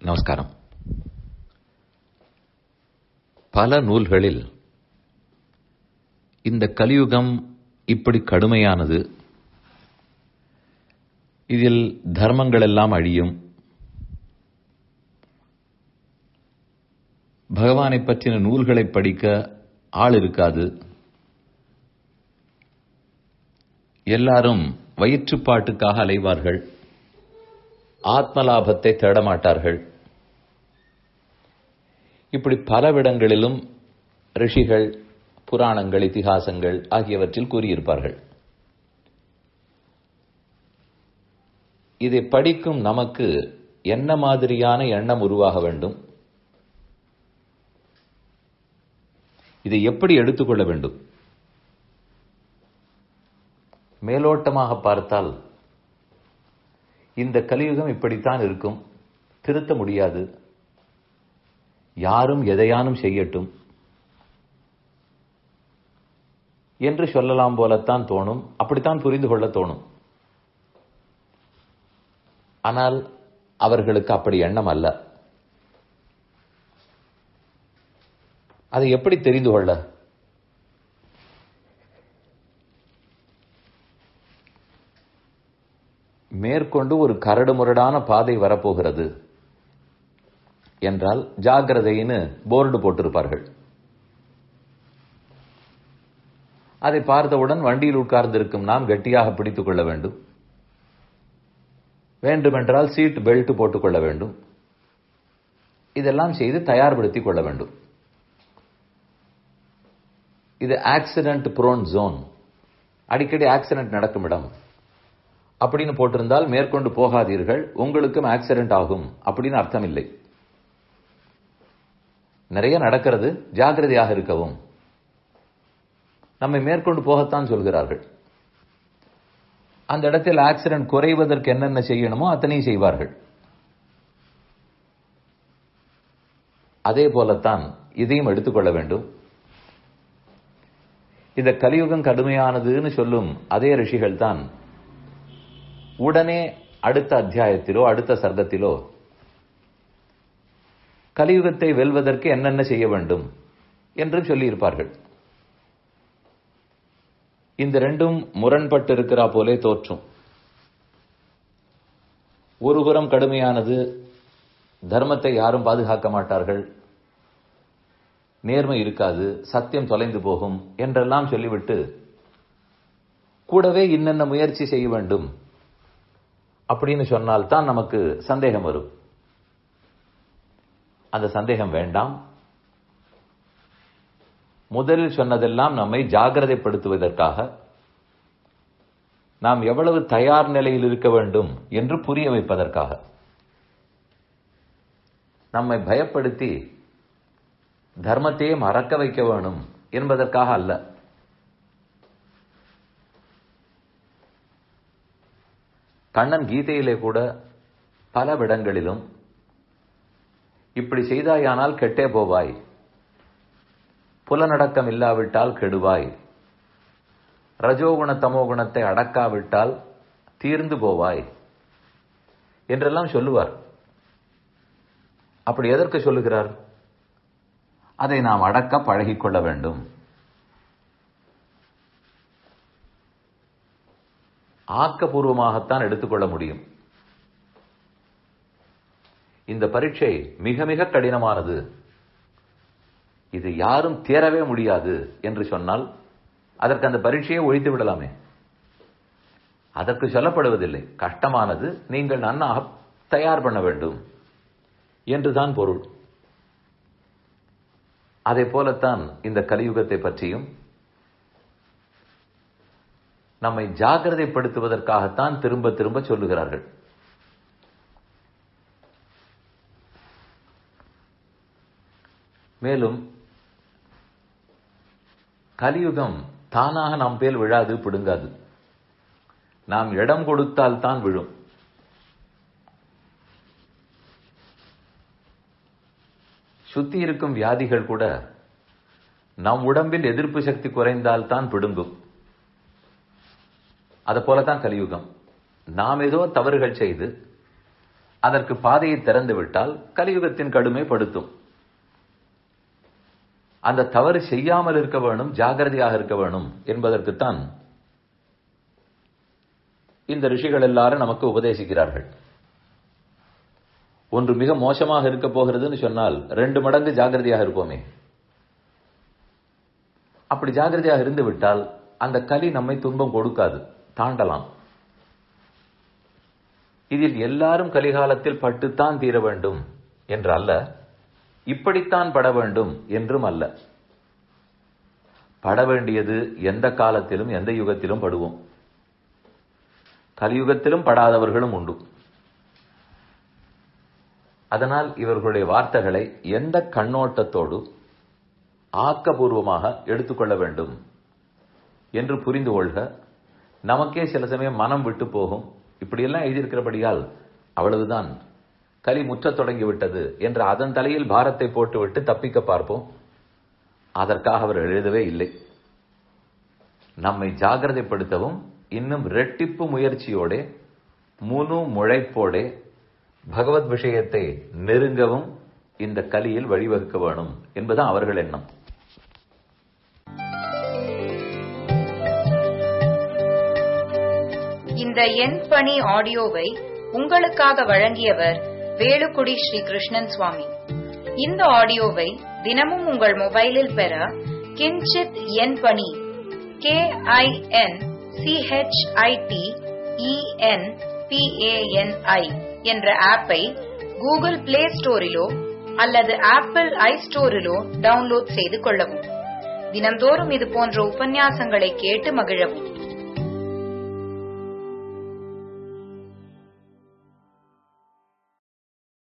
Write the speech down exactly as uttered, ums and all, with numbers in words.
நமஸ்காரம். பல நூல்களில் இந்த கலியுகம் இப்படி கடுமையானது, இதில் தர்மங்கள் எல்லாம் அழியும், பகவானை பற்றின நூல்களை படிக்க ஆள் இருக்காது, எல்லாரும் வயிற்றுப்பாட்டுக்காக அலைவார்கள், ஆத்மலாபத்தை தேடமாட்டார்கள். இப்படி பலவிடங்களிலும் ரிஷிகள் புராணங்கள் இதிகாசங்கள் ஆகியவற்றில் கூறியிருப்பார்கள். இதை படிக்கும் நமக்கு என்ன மாதிரியான எண்ணம் உருவாக வேண்டும், இதை எப்படி எடுத்துக்கொள்ள வேண்டும்? மேலோட்டமாக பார்த்தால் இந்த கலியுகம் இப்படித்தான் இருக்கும், திருத்த முடியாது, யாரும் எதையானும் செய்யட்டும் என்று சொல்லலாம் போலத்தான் தோணும், அப்படித்தான் புரிந்து கொள்ள தோணும். ஆனால் அவர்களுக்கு அப்படி எண்ணம் அல்ல. அதை எப்படி தெரிந்து கொள்ள? மேற்கொண்டு ஒரு கரடு முரடான பாதை வரப்போகிறது என்றால் ஜாகிரதைன்னு போர்டு போட்டிருப்பார்கள். அதை பார்த்தவுடன் வண்டியில் உட்கார்ந்திருக்கும் நாம் கெட்டியாக பிடித்துக் கொள்ள வேண்டும். வேண்டுமென்றால் சீட் பெல்ட் போட்டுக் கொள்ள வேண்டும். இதெல்லாம் செய்து தயார்படுத்திக் கொள்ள வேண்டும். இது ஆக்சிடென்ட் புரோன் ஜோன், அடிக்கடி ஆக்சிடென்ட் நடக்கும் இடம் அப்படின்னு போட்டிருந்தால் மேற்கொண்டு போகாதீர்கள், உங்களுக்கும் ஆக்சிடென்ட் ஆகும் அப்படின்னு அர்த்தம் இல்லை. நிறைய நடக்கிறது, ஜாகிரதையாக இருக்கவும். நம்மை மேற்கொண்டு போகத்தான் சொல்கிறார்கள். அந்த இடத்தில் ஆக்சிடென்ட் குறைவதற்கு என்னென்ன செய்யணுமோ அத்தனையும் செய்வார்கள். அதே போலத்தான் இதையும் எடுத்துக்கொள்ள வேண்டும். இந்த கலியுகம் கடுமையானதுன்னு சொல்லும் அதே ரிஷிகள் தான் உடனே அடுத்த அத்தியாயத்திலோ அடுத்த சர்க்கத்திலோ கலியுகத்தை வெல்வதற்கு என்னென்ன செய்ய வேண்டும் என்று சொல்லியிருப்பார்கள். இந்த ரெண்டும் முரண்பட்டு இருக்கிறா போலே தோற்றும். ஒருபுறம் கடுமையானது, தர்மத்தை யாரும் பாதுகாக்க மாட்டார்கள், நேர்மை இருக்காது, சத்தியம் தொலைந்து போகும் என்றெல்லாம் சொல்லிவிட்டு கூடவே இன்னென்ன முயற்சி செய்ய வேண்டும் அப்படின்னு சொன்னால்தான் நமக்கு சந்தேகம் வரும். அந்த சந்தேகம் வேண்டாம். முதலில் சொன்னதெல்லாம் நம்மை ஜாகிரதைப்படுத்துவதற்காக, நாம் எவ்வளவு தயார் நிலையில் இருக்க வேண்டும் என்று புரிய வைப்பதற்காக, நம்மை பயப்படுத்தி தர்மத்தையே மறக்க வைக்க வேணும் என்பதற்காக அல்ல. கண்ணன் கீதையிலே கூட பல விடங்களிலும் இப்படி செய்தாயானால் கெட்டே போவாய், புலனடக்கம் இல்லாவிட்டால் கெடுவாய், ரஜோகுண தமோகுணத்தை அடக்காவிட்டால் தீர்ந்து போவாய் என்றெல்லாம் சொல்லுவார். அப்படி எதற்கு சொல்லுகிறார்? அதை நாம் அடக்க பழகிக்கொள்ள வேண்டும். ஆக்கப்பூர்வமாகத்தான் எடுத்துக்கொள்ள முடியும். இந்த பரீட்சை மிக மிக கடினமானது, இது யாரும் தேரவே முடியாது என்று சொன்னால் அதற்கு அந்த பரீட்சையை ஒழித்து விடலாமே. அதற்கு சொல்லப்படுவதில்லை, கஷ்டமானது, நீங்கள் நன்னாக தயார் பண்ண வேண்டும் என்றுதான் பொருள். அதே போலத்தான் இந்த கலியுகத்தை பற்றியும் நம்மை ஜாகிரதைப்படுத்துவதற்காகத்தான் திரும்ப திரும்ப சொல்லுகிறார்கள். மேலும் கலியுகம் தானாக நம் பேல் விழாது, பிடுங்காது. நாம் இடம் கொடுத்தால் தான் விழும். சுத்தி இருக்கும் வியாதிகள் கூட நம் உடம்பில் எதிர்ப்பு சக்தி குறைந்தால் தான் பிடுங்கும். அது போலதான் கலியுகம். நாம் ஏதோ தவறுகள் செய்து அதற்கு பாதையை திறந்து விட்டால் கலியுகத்தின் கடுமை படுத்தும். அந்த தவறு செய்யாமல் இருக்க வேணும், ஜாகிரதையாக இருக்க வேணும் என்பதற்குத்தான் இந்த ரிஷிகள் எல்லாரும் நமக்கு உபதேசிக்கிறார்கள். ஒன்று மிக மோசமாக இருக்க போகிறதுன்னு சொன்னால் ரெண்டு மடங்கு ஜாகிரதையாக இருப்போமே. அப்படி ஜாகிரதையாக இருந்து விட்டால் அந்த கலி நம்மை துன்பம் கொடுக்காது, தாண்டலாம். இதில் எல்லாரும் கலிகாலத்தில் பட்டுத்தான் தீர வேண்டும் என்று அல்ல, இப்படித்தான் பட வேண்டும் என்றும் அல்ல. பட வேண்டியது எந்த காலத்திலும் எந்த யுகத்திலும் படுவோம். கலியுகத்திலும் படாதவர்களும் உண்டு. அதனால் இவர்களுடைய வார்த்தைகளை எந்த கண்ணோட்டத்தோடு ஆக்கபூர்வமாக எடுத்துக்கொள்ள வேண்டும் என்று புரிந்து கொள்க. நமக்கே சில சமயம் மனம் விட்டு போகும். இப்படியெல்லாம் எழுதியிருக்கிறபடியால் அவ்வளவுதான், கலி முற்றத் தொடங்கிவிட்டது என்று அதன் தலையில் பாரத்தை போட்டுவிட்டு தப்பிக்க பார்ப்போம். அதற்காக அவர் எழுதவே இல்லை. நம்மை ஜாகிரதைப்படுத்தவும் இன்னும் ரெட்டிப்பு முயற்சியோட முழு முழைப்போட பகவத் விஷயத்தை நெருங்கவும் இந்த கலியில் வழிவகுக்க வேணும் என்பதுதான் அவர்கள் எண்ணம். இந்த என் பணி ஆடியோவை உங்களுக்காக வழங்கியவர் வேலுக்குடி ஸ்ரீ கிருஷ்ணன் சுவாமி. இந்த ஆடியோவை தினமும் உங்கள் மொபைலில் பெற கிஞ்சித் என் பணி கே ஐ என் சிஹெச்ஐடி இஎன் பிஏஎன்ஐ என்ற ஆப்பை கூகுள் பிளே ஸ்டோரிலோ அல்லது ஆப்பிள் ஐ ஸ்டோரிலோ டவுன்லோட் செய்து கொள்ளவும். தினந்தோறும் இது போன்ற உபன்யாசங்களை கேட்டு மகிழவும்.